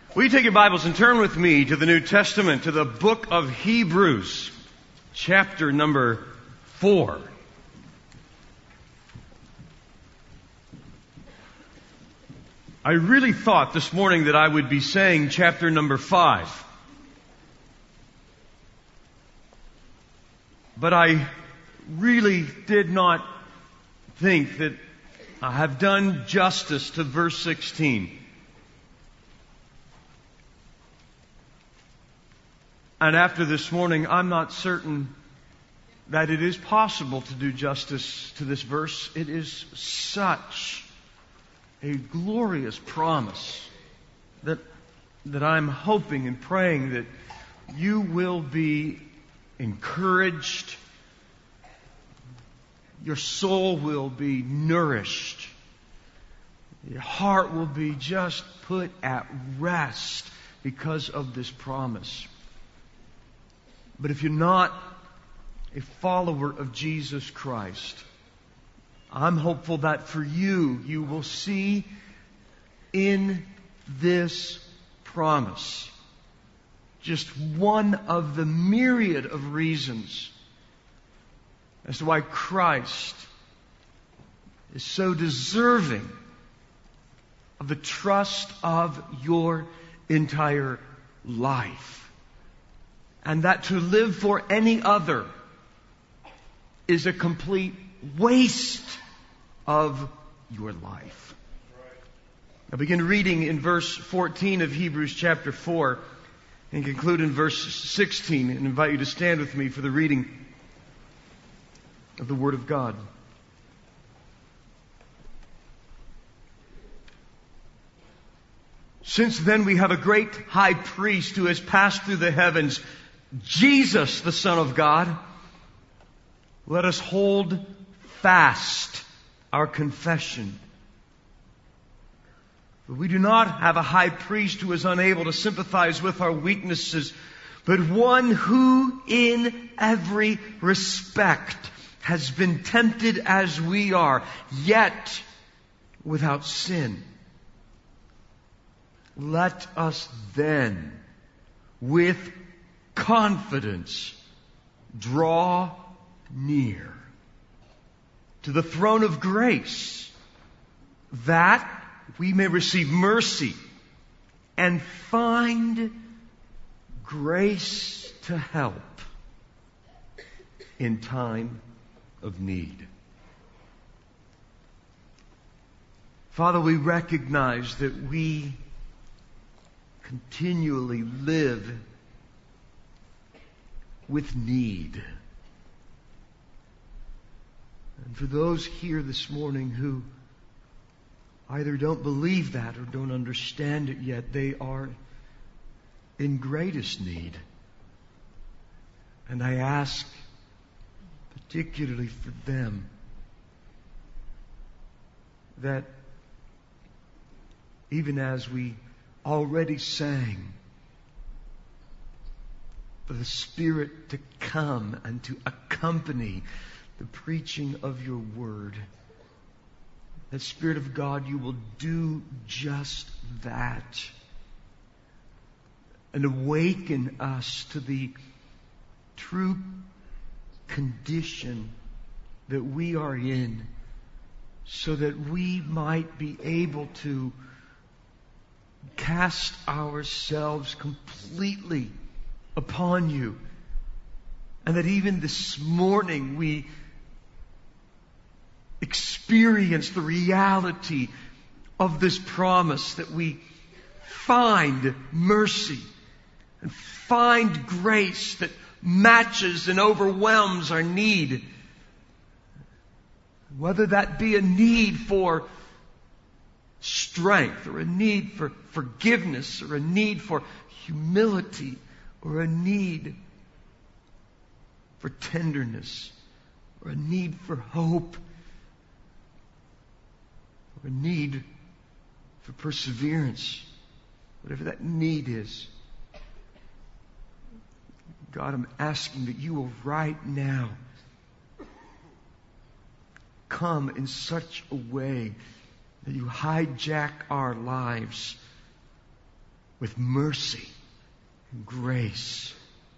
Will you take your Bibles and turn with me to the New Testament, to the book of Hebrews, chapter number 4. I really thought this morning that I would be saying chapter number 5. But I really did not think that I have done justice to verse 16. And after this morning, I'm not certain that it is possible to do justice to this verse. It is such a glorious promise that I'm hoping and praying that you will be encouraged, your soul will be nourished, your heart will be just put at rest because of this promise. But if you're not a follower of Jesus Christ, I'm hopeful that for you, you will see in this promise just one of the myriad of reasons as to why Christ is so deserving of the trust of your entire life. And that to live for any other is a complete waste of your life. I begin reading in verse 14 of Hebrews chapter 4 and conclude in verse 16 and invite you to stand with me for the reading of the Word of God. Since then we have a great high priest who has passed through the heavens, Jesus, the Son of God. Let us hold fast our confession. For we do not have a high priest who is unable to sympathize with our weaknesses, but one who in every respect has been tempted as we are, yet without sin. Let us then, with confidence, draw near to the throne of grace, that we may receive mercy and find grace to help in time of need. Father, we recognize that we continually live with need. And for those here this morning who either don't believe that or don't understand it yet, they are in greatest need. And I ask particularly for them that even as we already sang, for the Spirit to come and to accompany the preaching of your word, that Spirit of God, you will do just that and awaken us to the true condition that we are in, so that we might be able to cast ourselves completely upon you. And that even this morning we experience the reality of this promise, that we find mercy and find grace that matches and overwhelms our need. Whether that be a need for strength, or a need for forgiveness, or a need for humility, or a need for tenderness, or a need for hope, or a need for perseverance, whatever that need is. God, I'm asking that you will right now come in such a way that you hijack our lives with mercy and grace.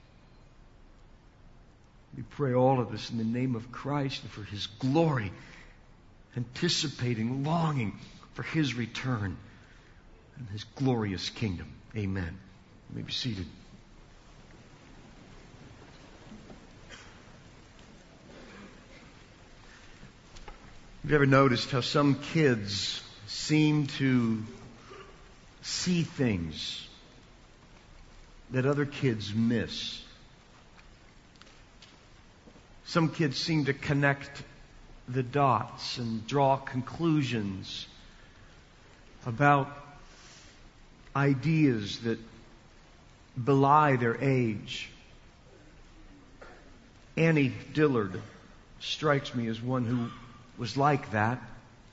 We pray all of this in the name of Christ and for His glory, anticipating, longing for His return and His glorious kingdom. Amen. You may be seated. Have you ever noticed how some kids seem to see things that other kids miss? Some kids seem to connect the dots and draw conclusions about ideas that belie their age. Annie Dillard strikes me as one who was like that.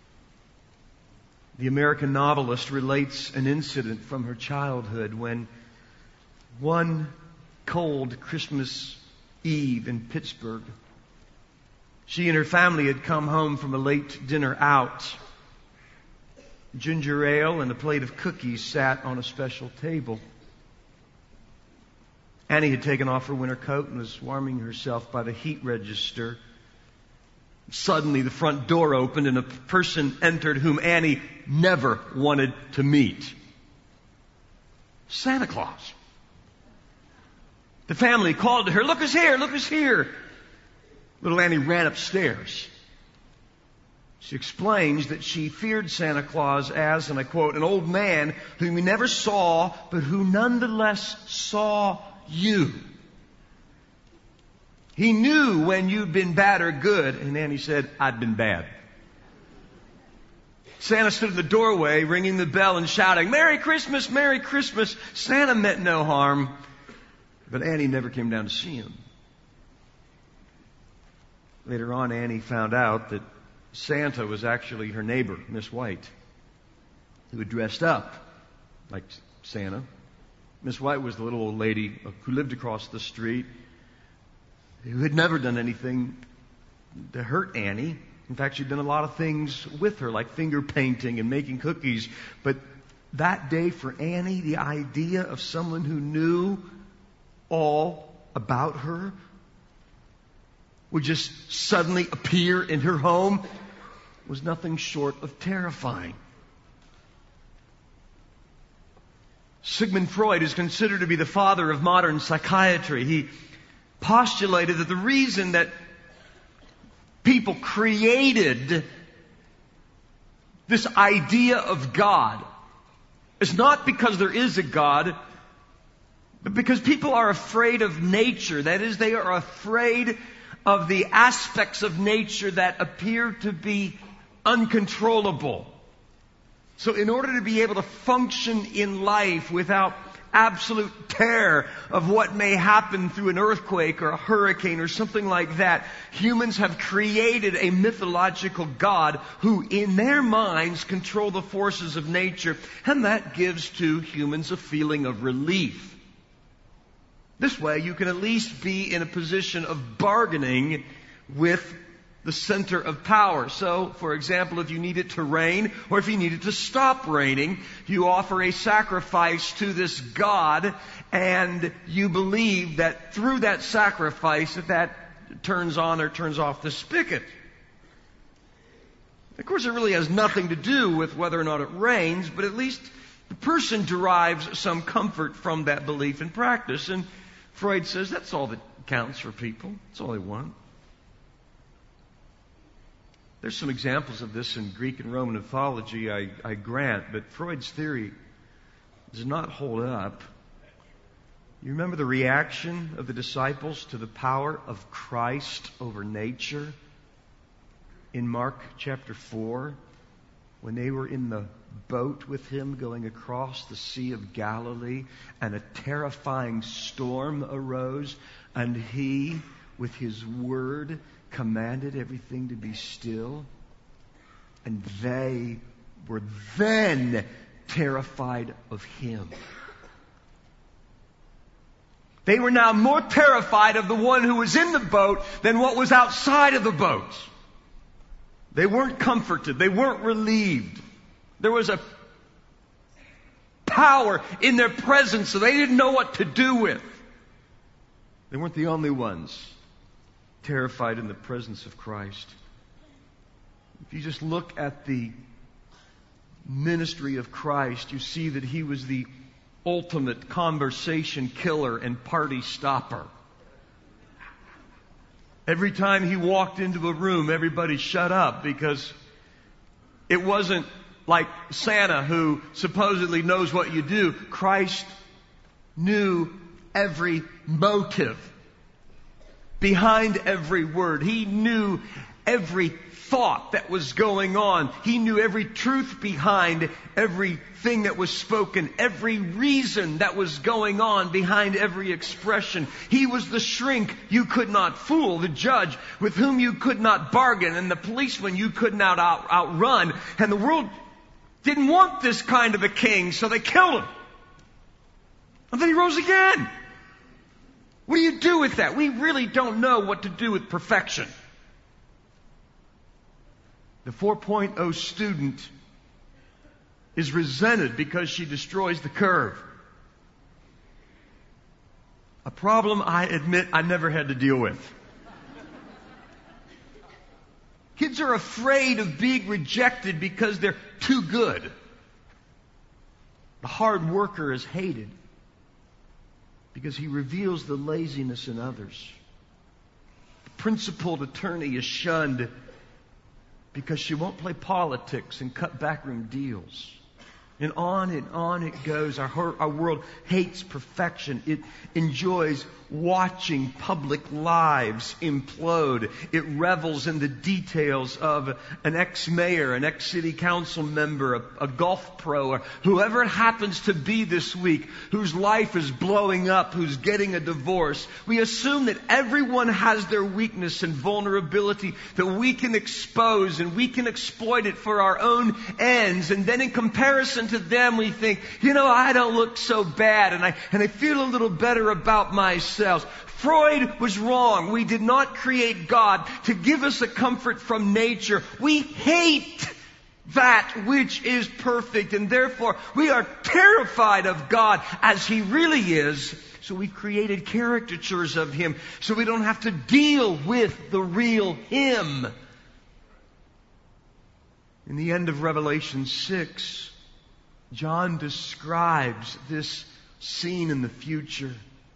The American novelist relates an incident from her childhood when one cold Christmas Eve in Pittsburgh, she and her family had come home from a late dinner out. Ginger ale and a plate of cookies sat on a special table. Annie had taken off her winter coat and was warming herself by the heat register. Suddenly the front door opened and a person entered whom Annie never wanted to meet. Santa Claus. The family called to her, "Look who's here, look who's here." Little Annie ran upstairs. She explains that she feared Santa Claus as, and I quote, "an old man whom you never saw, but who nonetheless saw you. He knew when you'd been bad or good." And Annie said, "I'd been bad." Santa stood in the doorway, ringing the bell and shouting, "Merry Christmas, Merry Christmas." Santa meant no harm, but Annie never came down to see him. Later on, Annie found out that Santa was actually her neighbor, Miss White, who had dressed up like Santa. Miss White was the little old lady who lived across the street, who had never done anything to hurt Annie. In fact, she'd done a lot of things with her, like finger painting and making cookies. But that day for Annie, the idea of someone who knew all about her would just suddenly appear in her home was nothing short of terrifying. Sigmund Freud is considered to be the father of modern psychiatry. He postulated that the reason that people created this idea of God is not because there is a God, but because people are afraid of nature. That is, they are afraid of the aspects of nature that appear to be uncontrollable. So in order to be able to function in life without absolute terror of what may happen through an earthquake or a hurricane or something like that, humans have created a mythological God who in their minds control the forces of nature, and that gives to humans a feeling of relief. This way you can at least be in a position of bargaining with the center of power. So, for example, if you need it to rain or if you need it to stop raining, you offer a sacrifice to this God, and you believe that through that sacrifice that turns on or turns off the spigot. Of course, it really has nothing to do with whether or not it rains, but at least the person derives some comfort from that belief and practice. And Freud says that's all that counts for people. That's all they want. There's some examples of this in Greek and Roman mythology, I grant, but Freud's theory does not hold up. You remember the reaction of the disciples to the power of Christ over nature in Mark chapter 4, when they were in the boat with him going across the Sea of Galilee, and a terrifying storm arose, and he, with his word, commanded everything to be still. And they were then terrified of him. They were now more terrified of the one who was in the boat than what was outside of the boat. They weren't comforted. They weren't relieved. There was a power in their presence that they didn't know what to do with. They weren't the only ones terrified in the presence of Christ. If you just look at the ministry of Christ, you see that He was the ultimate conversation killer and party stopper. Every time He walked into a room, everybody shut up, because it wasn't like Santa who supposedly knows what you do. Christ knew every motive behind every word. He knew every thought that was going on. He knew every truth behind everything that was spoken, every reason that was going on behind every expression. He was the shrink you could not fool, the judge with whom you could not bargain, and the policeman you could not outrun. And the world didn't want this kind of a king, so they killed him. And then He rose again. What do you do with that? We really don't know what to do with perfection. The 4.0 student is resented because she destroys the curve. A problem I admit I never had to deal with. Kids are afraid of being rejected because they're too good. The hard worker is hated because he reveals the laziness in others. The principled attorney is shunned because she won't play politics and cut backroom deals. And on it goes. Our world hates perfection. It enjoys watching public lives implode. It revels in the details of an ex-mayor, an ex-city council member, a golf pro, or whoever it happens to be this week, whose life is blowing up, who's getting a divorce. We assume that everyone has their weakness and vulnerability that we can expose and we can exploit it for our own ends. And then in comparison to them, we think, I don't look so bad, and I feel a little better about myself. Freud was wrong. We did not create God to give us a comfort from nature. We hate that which is perfect, and therefore we are terrified of God as He really is. So we created caricatures of Him so we don't have to deal with the real Him. In the end of Revelation 6, John describes this scene in the future.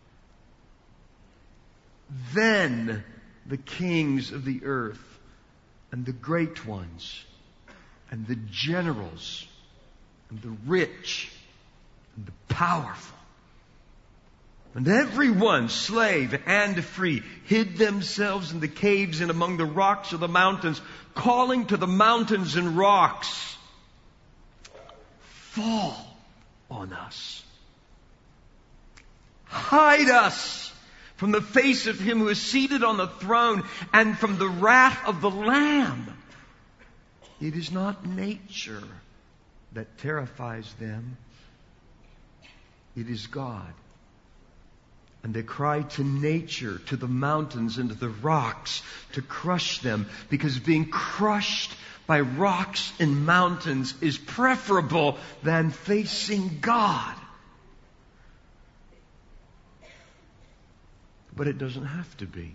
Then the kings of the earth and the great ones and the generals and the rich and the powerful and everyone, slave and free, hid themselves in the caves and among the rocks of the mountains, calling to the mountains and rocks, fall on us. Hide us from the face of Him who is seated on the throne and from the wrath of the Lamb. It is not nature that terrifies them. It is God. And they cry to nature, to the mountains and to the rocks to crush them, because being crushed by rocks and mountains is preferable than facing God. But it doesn't have to be.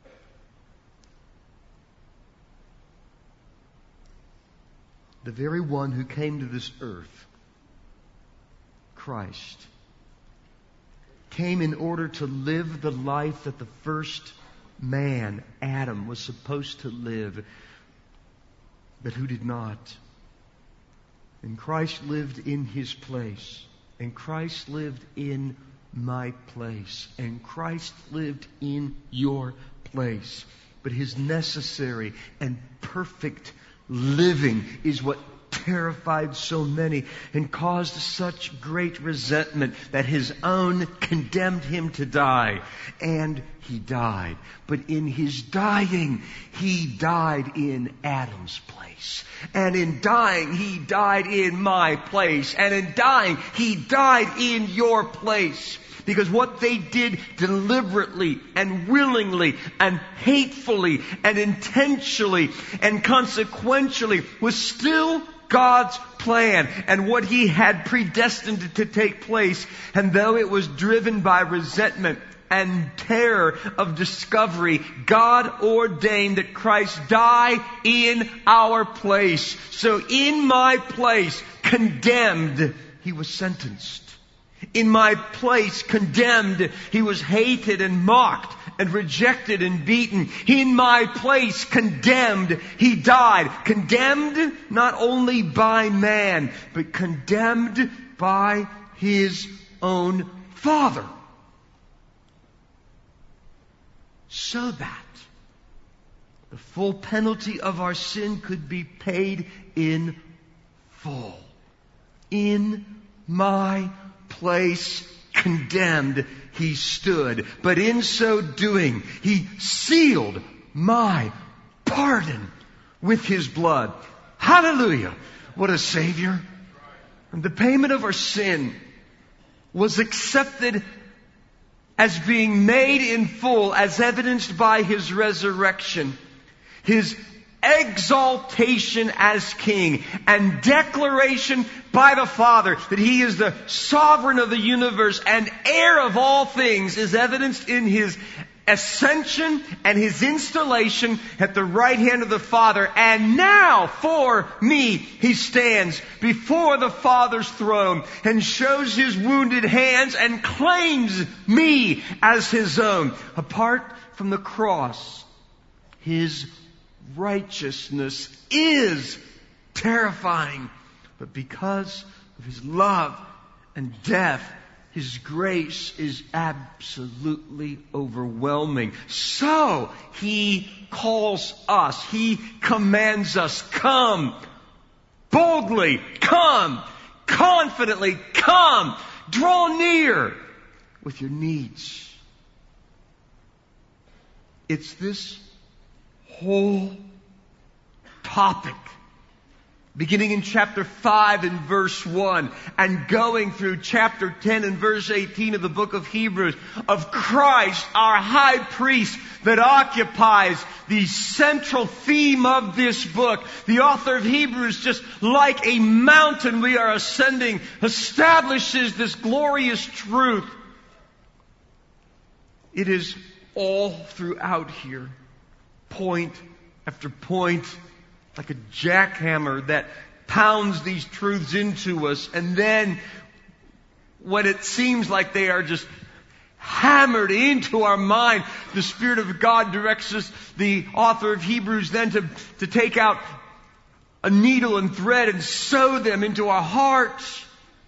The very one who came to this earth, Christ, came in order to live the life that the first man, Adam, was supposed to live, but who did not. And Christ lived in His place. And Christ lived in my place. And Christ lived in your place. But His necessary and perfect living is what terrified so many and caused such great resentment that His own condemned Him to die. And He died. But in His dying, He died in Adam's place. And in dying, He died in my place. And in dying, He died in your place. Because what they did deliberately and willingly and hatefully and intentionally and consequentially was still God's plan and what He had predestined to take place. And though it was driven by resentment and terror of discovery, God ordained that Christ die in our place. So in my place, condemned, He was sentenced. In my place, condemned, He was hated and mocked and rejected and beaten. In my place, condemned, He died. Condemned not only by man, but condemned by His own Father. So that the full penalty of our sin could be paid in full. In my place, condemned, He stood. But in so doing, He sealed my pardon with His blood. Hallelujah! What a Savior. And the payment of our sin was accepted as being made in full, as evidenced by His resurrection, His exaltation as King, and declaration by the Father that He is the sovereign of the universe and heir of all things is evidenced in His ascension and His installation at the right hand of the Father. And now for me He stands before the Father's throne and shows His wounded hands and claims me as His own. Apart from the cross, His righteousness is terrifying. But because of His love and death, His grace is absolutely overwhelming. So He calls us, He commands us, come boldly, come confidently, come, draw near with your needs. It's this whole topic, beginning in chapter 5 and verse 1 and going through chapter 10 and verse 18 of the book of Hebrews, of Christ, our high priest, that occupies the central theme of this book. The author of Hebrews, just like a mountain we are ascending, establishes this glorious truth. It is all throughout here, point after point, like a jackhammer that pounds these truths into us. And then when it seems like they are just hammered into our mind, the Spirit of God directs us, the author of Hebrews, then to take out a needle and thread and sew them into our hearts.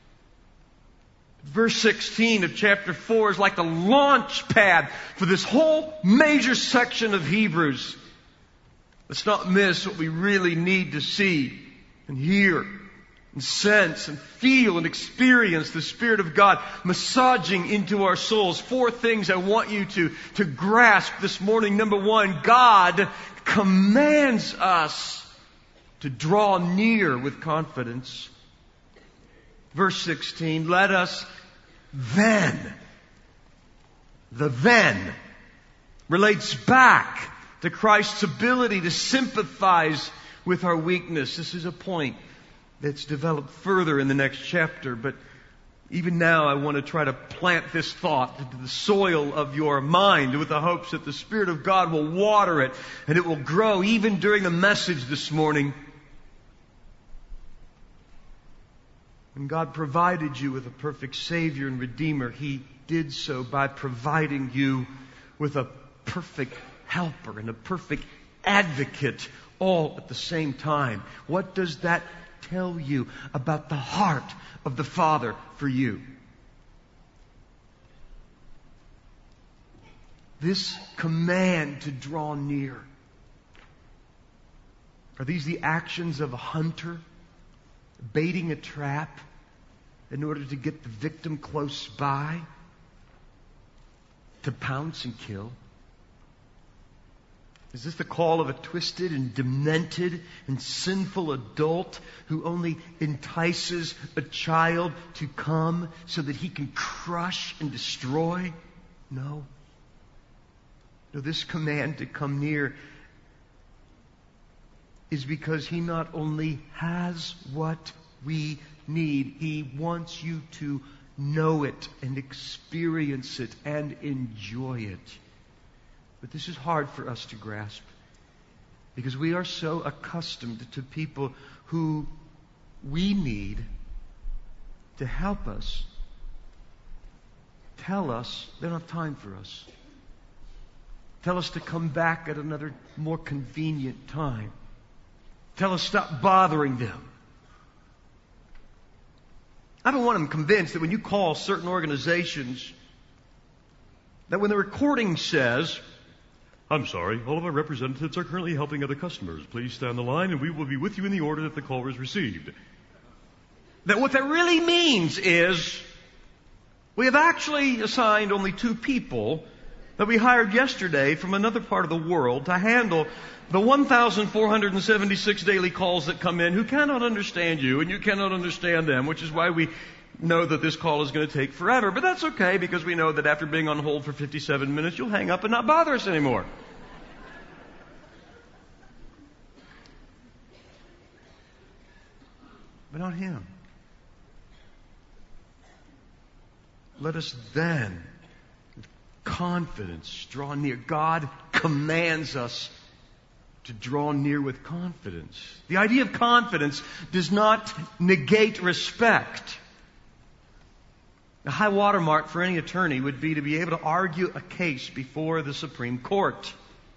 Verse 16 of chapter 4 is like the launch pad for this whole major section of Hebrews. Let's not miss what we really need to see and hear and sense and feel and experience the Spirit of God massaging into our souls. 4 things I want you to grasp this morning. Number 1, God commands us to draw near with confidence. Verse 16, let us then. The then relates back to Christ's ability to sympathize with our weakness. This is a point that's developed further in the next chapter, but even now I want to try to plant this thought into the soil of your mind with the hopes that the Spirit of God will water it and it will grow even during the message this morning. When God provided you with a perfect Savior and Redeemer, He did so by providing you with a perfect helper and a perfect advocate all at the same time. What does that tell you about the heart of the Father for you? This command to draw near. Are these the actions of a hunter baiting a trap in order to get the victim close by to pounce and kill? Is this the call of a twisted and demented and sinful adult who only entices a child to come so that he can crush and destroy? No. No, this command to come near is because He not only has what we need, He wants you to know it and experience it and enjoy it. But this is hard for us to grasp because we are so accustomed to people who we need to help us, tell us they don't have time for us, tell us to come back at another more convenient time, tell us stop bothering them. I don't want them convinced that when you call certain organizations, that when the recording says, "I'm sorry, all of our representatives are currently helping other customers. Please stay on the line and we will be with you in the order that the call was received," that what that really means is we have actually assigned only 2 people that we hired yesterday from another part of the world to handle the 1,476 daily calls that come in who cannot understand you and you cannot understand them, which is why we know that this call is going to take forever. But that's okay because we know that after being on hold for 57 minutes, you'll hang up and not bother us anymore. But not Him. Let us then, with confidence, draw near. God commands us to draw near with confidence. The idea of confidence does not negate respect. The high watermark for any attorney would be to be able to argue a case before the Supreme Court.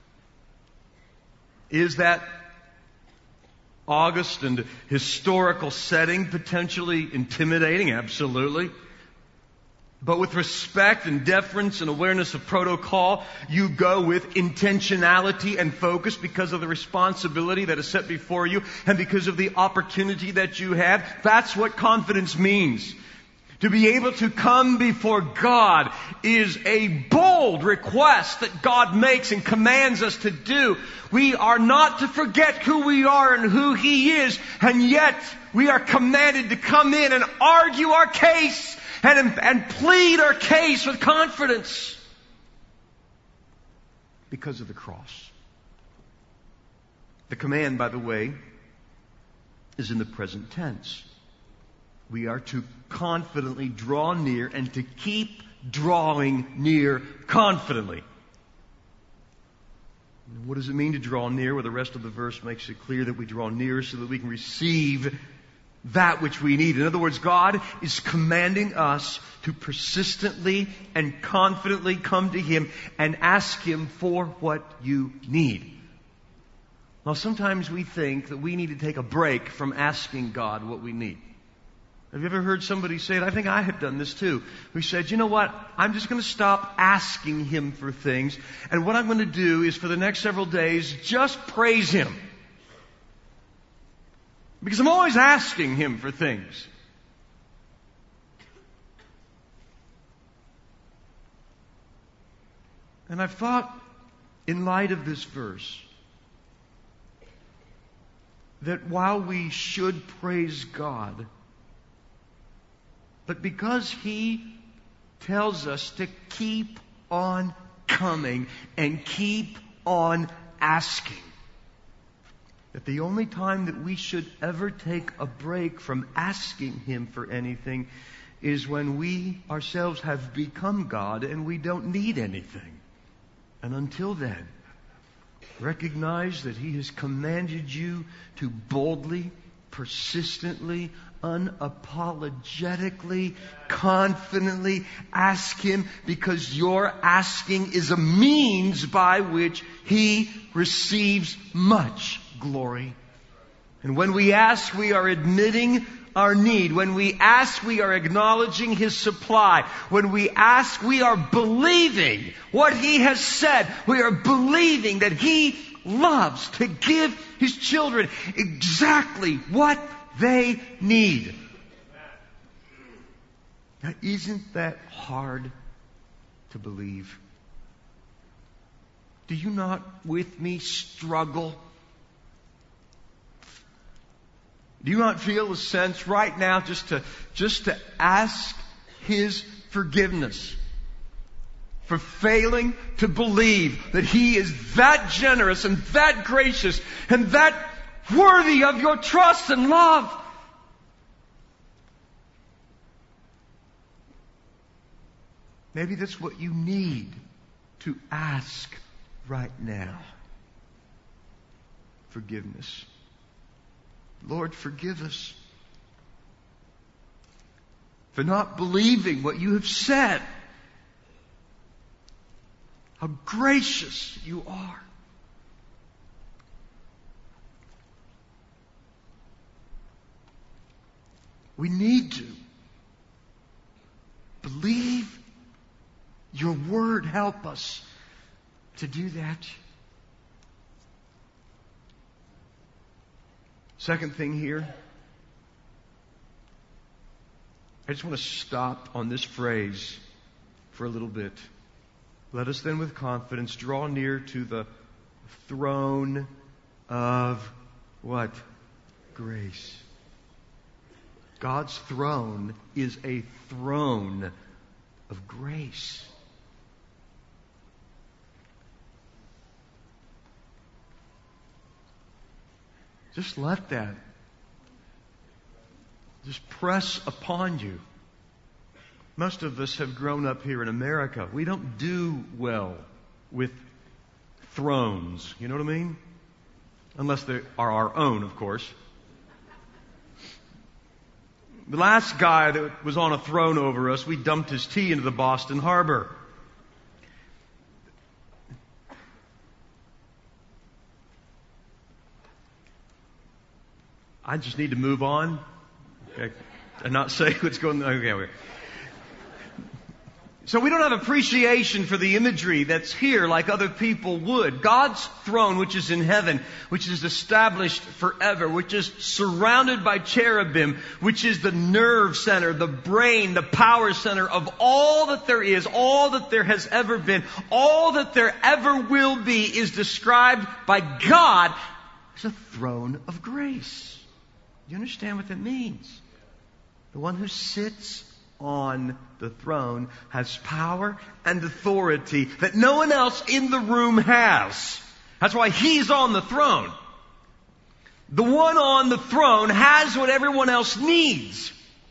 Is that august and historical setting potentially intimidating? Absolutely. But with respect and deference and awareness of protocol, you go with intentionality and focus because of the responsibility that is set before you and because of the opportunity that you have. That's what confidence means. To be able to come before God is a bold request that God makes and commands us to do. We are not to forget who we are and who He is, and yet we are commanded to come in and argue our case and plead our case with confidence because of the cross. The command, by the way, is in the present tense. We are to confidently draw near and to keep drawing near confidently. What does it mean to draw near? Well, the rest of the verse makes it clear that we draw near so that we can receive that which we need. In other words, God is commanding us to persistently and confidently come to Him and ask Him for what you need. Now, sometimes we think that we need to take a break from asking God what we need. Have you ever heard somebody say it? I think I have done this too. Who said, "You know what? I'm just going to stop asking Him for things. And what I'm going to do is for the next several days, just praise Him. Because I'm always asking Him for things." And I've thought, in light of this verse, that while we should praise God, but because He tells us to keep on coming and keep on asking, that the only time that we should ever take a break from asking Him for anything is when we ourselves have become God and we don't need anything. And until then, recognize that He has commanded you to boldly, persistently, unapologetically, confidently ask Him, because your asking is a means by which He receives much glory. And when we ask, we are admitting our need. When we ask, we are acknowledging His supply. When we ask, we are believing what He has said. We are believing that He loves to give His children exactly what they need. Now, isn't that hard to believe? Do you not with me struggle? Do you not feel a sense right now just to ask His forgiveness for failing to believe that He is that generous and that gracious and that worthy of your trust and love? Maybe that's what you need to ask right now. Forgiveness. Lord, forgive us for not believing what you have said. How gracious you are. We need to believe your word. Help us to do that. Second thing here, I just want to stop on this phrase for a little bit. Let us then with confidence draw near to the throne of what? Grace. God's throne is a throne of grace. Just let that just press upon you. Most of us have grown up here in America. We don't do well with thrones. You know what I mean? Unless they are our own, of course. The last guy that was on a throne over us, we dumped his tea into the Boston Harbor. I just need to move on, okay, and not say what's going on. Okay. So we don't have appreciation for the imagery that's here like other people would. God's throne, which is in heaven, which is established forever, which is surrounded by cherubim, which is the nerve center, the brain, the power center of all that there is, all that there has ever been, all that there ever will be, is described by God as a throne of grace. Do you understand what that means? The one who sits on the throne has power and authority that no one else in the room has. That's why He's on the throne. The one on the throne has what everyone else needs.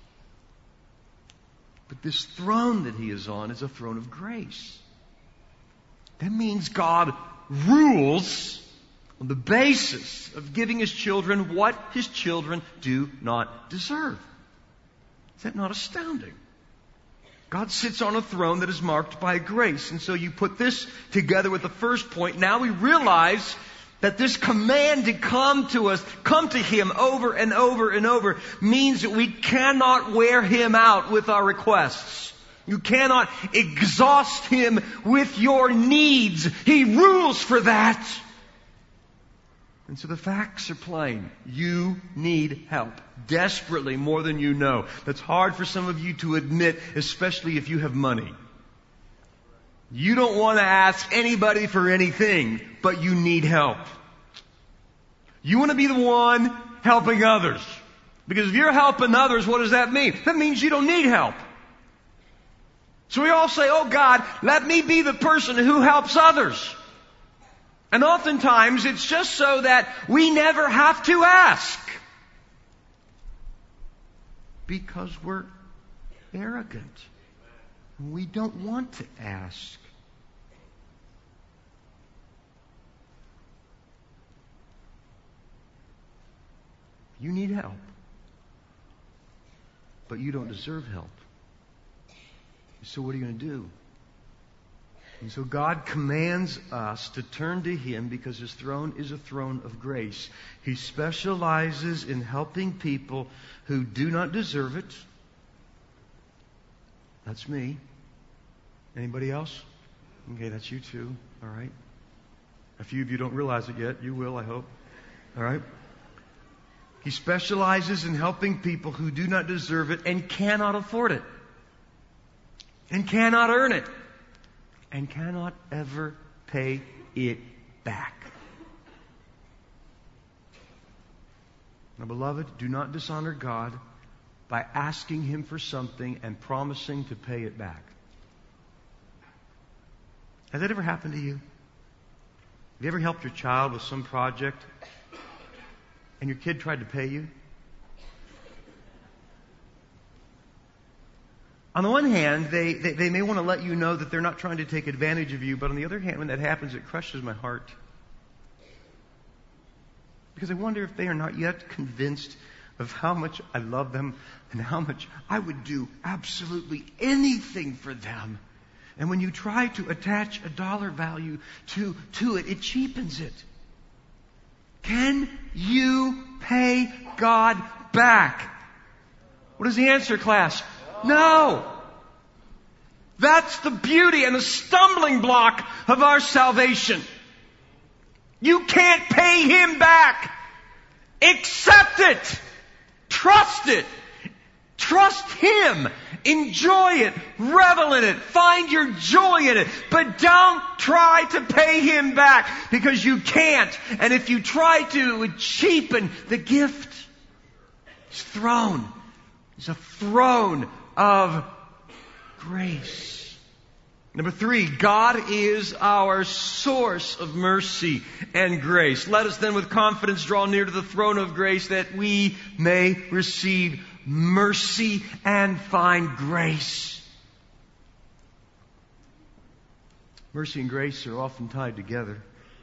But this throne that He is on is a throne of grace. That means God rules on the basis of giving His children what His children do not deserve. Is that not astounding? God sits on a throne that is marked by grace. And so you put this together with the first point. Now we realize that this command to come to us, come to Him over and over and over, means that we cannot wear Him out with our requests. You cannot exhaust Him with your needs. He rules for that. And so the facts are plain. You need help. Desperately, more than you know. That's hard for some of you to admit, especially if you have money. You don't want to ask anybody for anything, but you need help. You want to be the one helping others. Because if you're helping others, what does that mean? That means you don't need help. So we all say, oh God, let me be the person who helps others. And oftentimes it's just so that we never have to ask. Because we're arrogant. We don't want to ask. You need help. But you don't deserve help. So what are you going to do? And so God commands us to turn to Him because His throne is a throne of grace. He specializes in helping people who do not deserve it. That's me. Anybody else? Okay, that's you too. All right. A few of you don't realize it yet. You will, I hope. All right. He specializes in helping people who do not deserve it and cannot afford it. And cannot earn it. And cannot ever pay it back. Now, beloved, do not dishonor God by asking Him for something and promising to pay it back. Has that ever happened to you? Have you ever helped your child with some project and your kid tried to pay you? On the one hand, they may want to let you know that they're not trying to take advantage of you, but on the other hand, when that happens, it crushes my heart. Because I wonder if they are not yet convinced of how much I love them and how much I would do absolutely anything for them. And when you try to attach a dollar value to it, it cheapens it. Can you pay God back? What is the answer, class? No. That's the beauty and the stumbling block of our salvation. You can't pay Him back. Accept it. Trust it. Trust Him. Enjoy it. Revel in it. Find your joy in it. But don't try to pay Him back, because you can't. And if you try to, it would cheapen the gift. His throne is a throne of grace. Number 3, God is our source of mercy and grace. Let us then with confidence draw near to the throne of grace, that we may receive mercy and find grace. Mercy and grace are often tied together.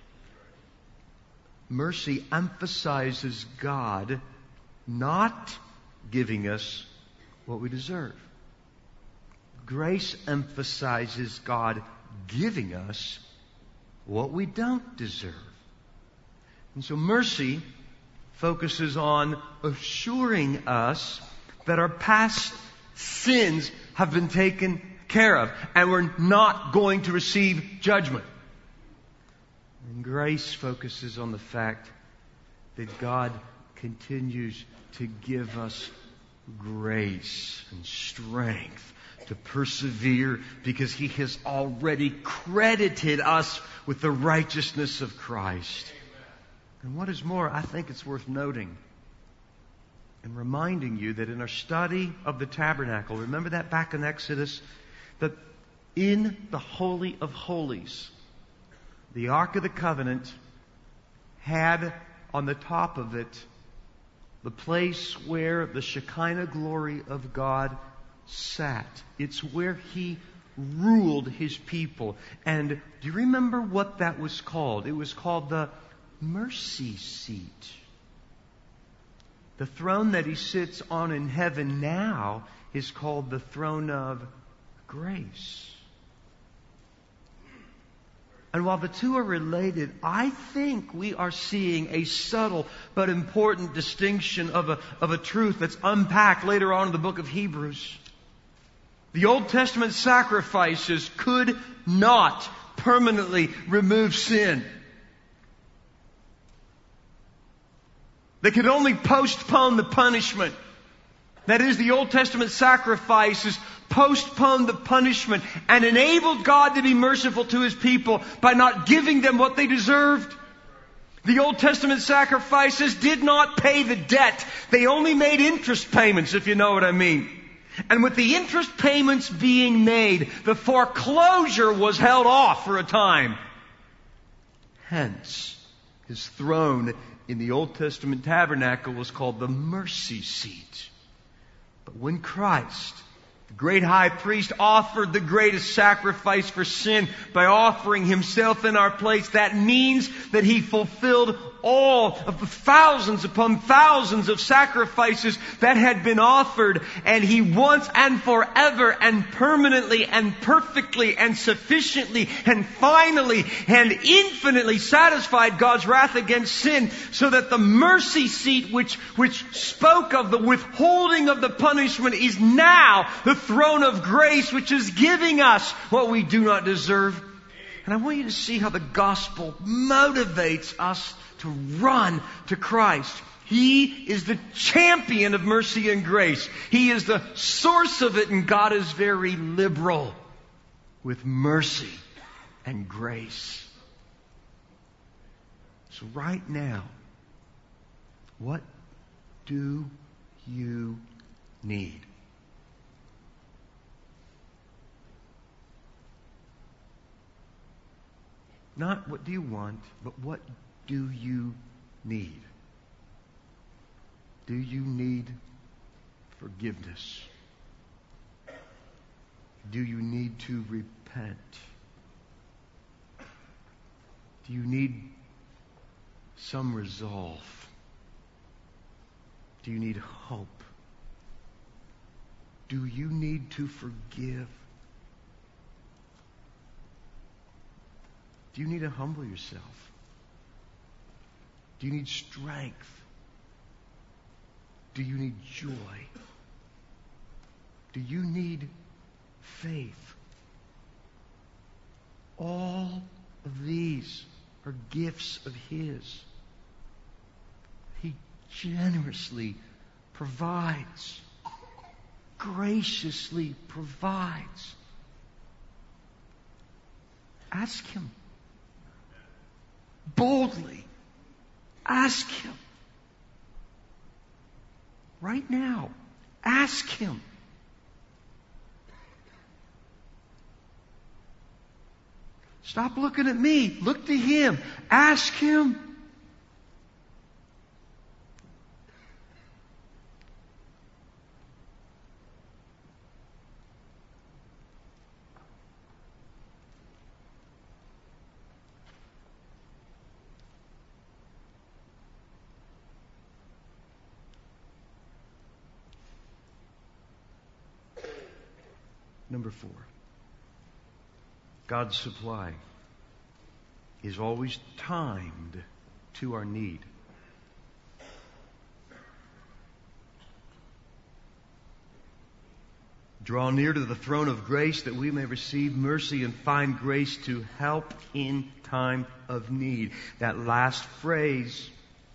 Mercy emphasizes God not giving us what we deserve. Grace emphasizes God giving us what we don't deserve. And so mercy focuses on assuring us that our past sins have been taken care of and we're not going to receive judgment. And grace focuses on the fact that God continues to give us grace and strength to persevere, because He has already credited us with the righteousness of Christ. And what is more, I think it's worth noting and reminding you that in our study of the tabernacle, remember that back in Exodus, that in the Holy of Holies, the Ark of the Covenant had on the top of it the place where the Shekinah glory of God sat. It's where He ruled His people. And do you remember what that was called? It was called the mercy seat. The throne that He sits on in heaven now is called the throne of grace. And while the two are related, I think we are seeing a subtle but important distinction of a truth that's unpacked later on in the book of Hebrews. The Old Testament sacrifices could not permanently remove sin. They could only postpone the punishment. That is, the Old Testament sacrifices postponed the punishment and enabled God to be merciful to His people by not giving them what they deserved. The Old Testament sacrifices did not pay the debt. They only made interest payments, if you know what I mean. And with the interest payments being made, the foreclosure was held off for a time. Hence, His throne in the Old Testament tabernacle was called the mercy seat. But when Christ, the great high priest, offered the greatest sacrifice for sin by offering Himself in our place, that means that He fulfilled all of the thousands upon thousands of sacrifices that had been offered, and He once and forever and permanently and perfectly and sufficiently and finally and infinitely satisfied God's wrath against sin, so that the mercy seat which spoke of the withholding of the punishment is now the throne of grace, which is giving us what we do not deserve. And I want you to see how the gospel motivates us to run to Christ. He is the champion of mercy and grace. He is the source of it, and God is very liberal with mercy and grace. So right now, what do you need? Not what do you want, but what do you need? Do you need forgiveness? Do you need to repent? Do you need some resolve? Do you need hope? Do you need to forgive? Do you need to humble yourself? Do you need strength? Do you need joy? Do you need faith? All of these are gifts of His. He generously provides, graciously provides. Ask Him. Boldly. Ask Him. Right now. Ask Him. Stop looking at me. Look to Him. Ask Him. Number 4. God's supply is always timed to our need. Draw near to the throne of grace that we may receive mercy and find grace to help in time of need. That last phrase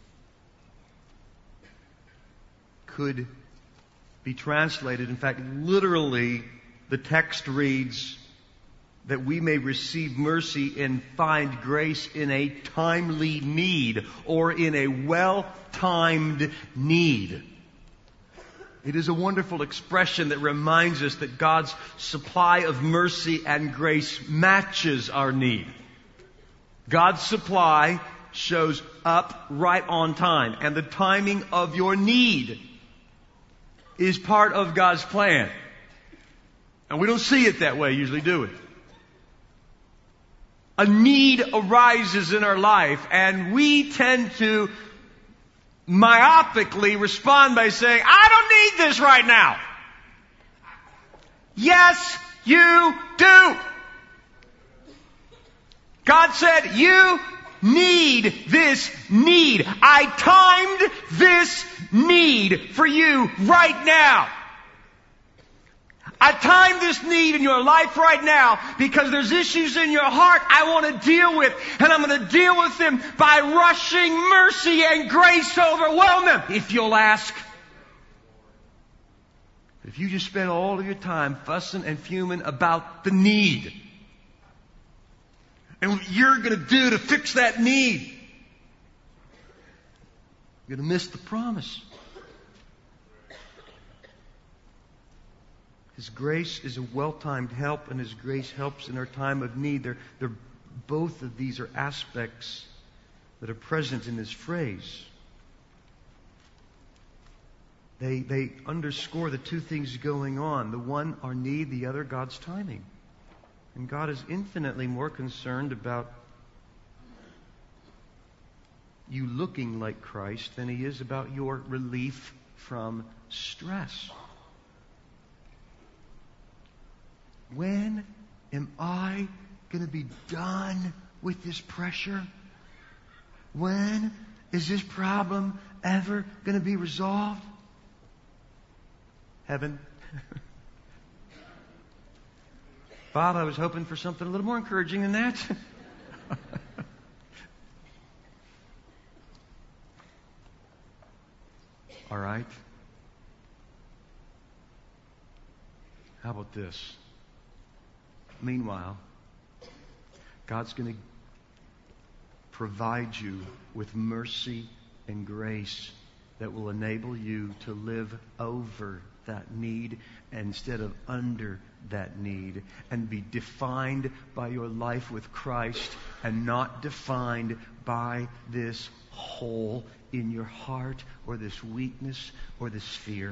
could be translated, in fact, literally, the text reads that we may receive mercy and find grace in a timely need or in a well-timed need. It is a wonderful expression that reminds us that God's supply of mercy and grace matches our need. God's supply shows up right on time, and the timing of your need is part of God's plan. And we don't see it that way usually, do we? A need arises in our life, and we tend to myopically respond by saying, I don't need this right now. Yes, you do. God said, you need this need. I timed this need for you right now. I timed this need in your life right now because there's issues in your heart I want to deal with. And I'm going to deal with them by rushing mercy and grace to overwhelm them, if you'll ask. If you just spend all of your time fussing and fuming about the need and what you're going to do to fix that need, you're going to miss the promise. His grace is a well-timed help, and His grace helps in our time of need. Both of these are aspects that are present in this phrase. They underscore the two things going on. The one, our need, the other, God's timing. And God is infinitely more concerned about you looking like Christ than He is about your relief from stress. When am I going to be done with this pressure? When is this problem ever going to be resolved? Heaven. Bob, I was hoping for something a little more encouraging than that. All right. How about this? Meanwhile, God's going to provide you with mercy and grace that will enable you to live over that need instead of under that need, and be defined by your life with Christ and not defined by this hole in your heart or this weakness or this fear.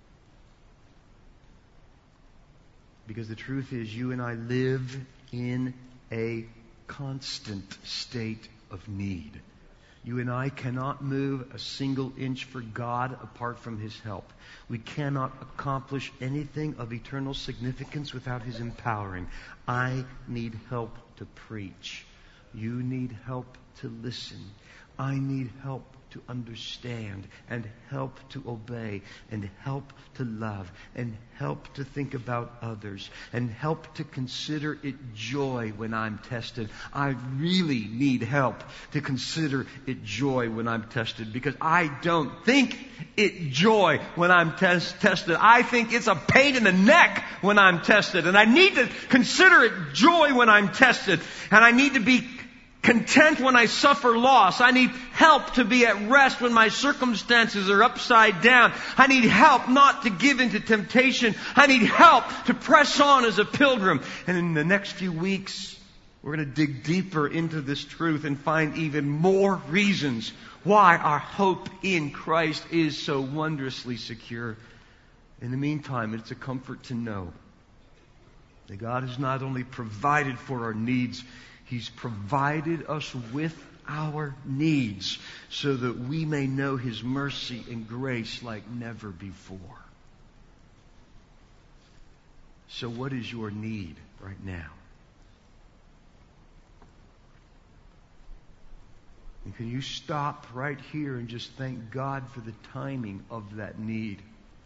Because the truth is, you and I live in a constant state of need. You and I cannot move a single inch for God apart from His help. We cannot accomplish anything of eternal significance without His empowering. I need help to preach. You need help to listen. I need help to understand, and help to obey, and help to love, and help to think about others, and help to consider it joy when I'm tested. I really need help to consider it joy when I'm tested, because I don't think it joy when I'm tested. I think it's a pain in the neck when I'm tested, and I need to consider it joy when I'm tested, and I need to be content when I suffer loss. I need help to be at rest when my circumstances are upside down. I need help not to give into temptation. I need help to press on as a pilgrim. And in the next few weeks, we're going to dig deeper into this truth and find even more reasons why our hope in Christ is so wondrously secure. In the meantime, it's a comfort to know that God has not only provided for our needs, He's provided us with our needs so that we may know His mercy and grace like never before. So what is your need right now? And can you stop right here and just thank God for the timing of that need?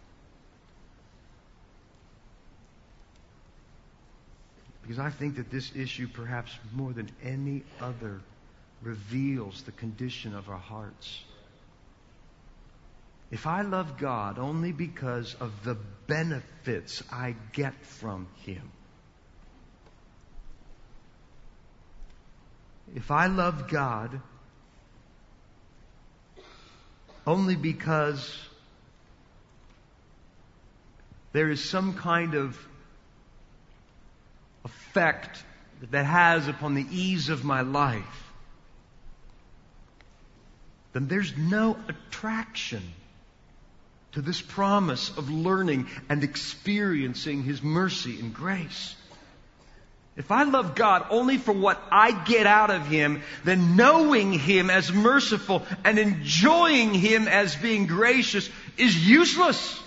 Because I think that this issue, perhaps more than any other, reveals the condition of our hearts. If I love God only because of the benefits I get from Him, if I love God only because there is some kind of effect that has upon the ease of my life, then there's no attraction to this promise of learning and experiencing His mercy and grace. If I love God only for what I get out of Him, then knowing Him as merciful and enjoying Him as being gracious is useless.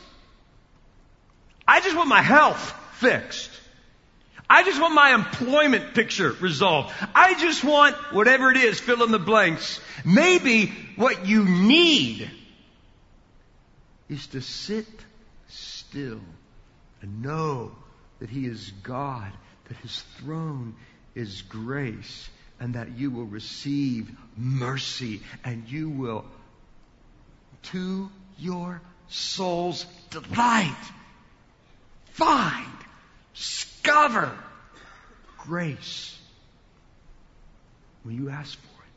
I just want my health fixed. I just want my employment picture resolved. I just want whatever it is, fill in the blanks. Maybe what you need is to sit still and know that He is God, that His throne is grace, and that you will receive mercy, and you will, to your soul's delight, find, discover grace when you ask for it.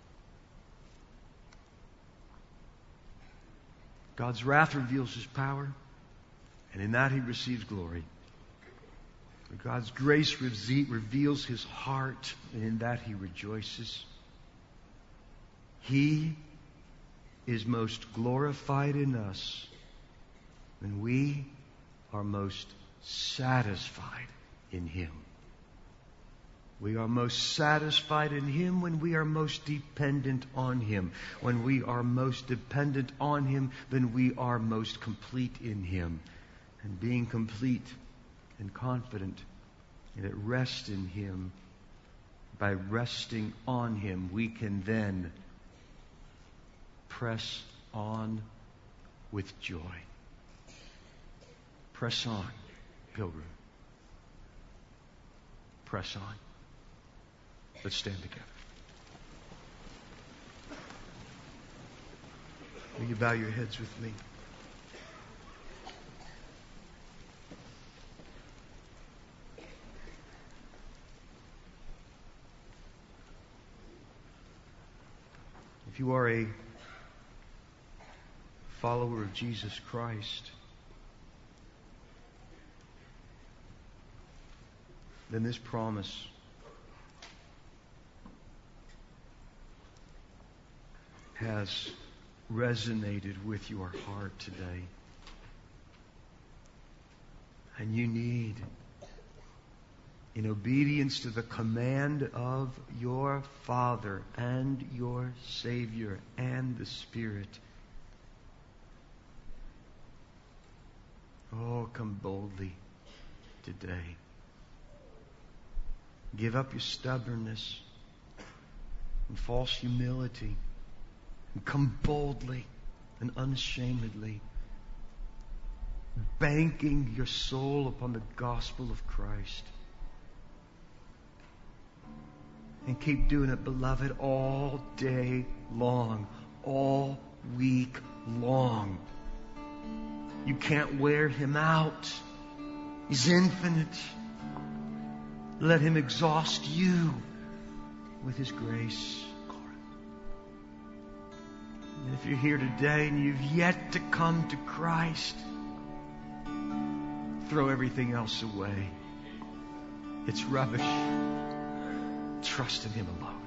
God's wrath reveals His power, and in that He receives glory. God's grace reveals His heart, and in that He rejoices. He is most glorified in us when we are most satisfied in Him. We are most satisfied in Him when we are most dependent on Him. When we are most dependent on Him, then we are most complete in Him. And being complete and confident and at rest in Him, by resting on Him, we can then press on with joy. Press on, pilgrim. Press on. Let's stand together. Will you bow your heads with me? If you are a follower of Jesus Christ, then this promise has resonated with your heart today. And you need, in obedience to the command of your Father and your Savior and the Spirit, oh, come boldly today. Give up your stubbornness and false humility and come boldly and unashamedly, banking your soul upon the gospel of Christ. And keep doing it, beloved, all day long, all week long. You can't wear Him out. He's infinite. Let Him exhaust you with His grace. And if you're here today and you've yet to come to Christ, throw everything else away. It's rubbish. Trust in Him alone.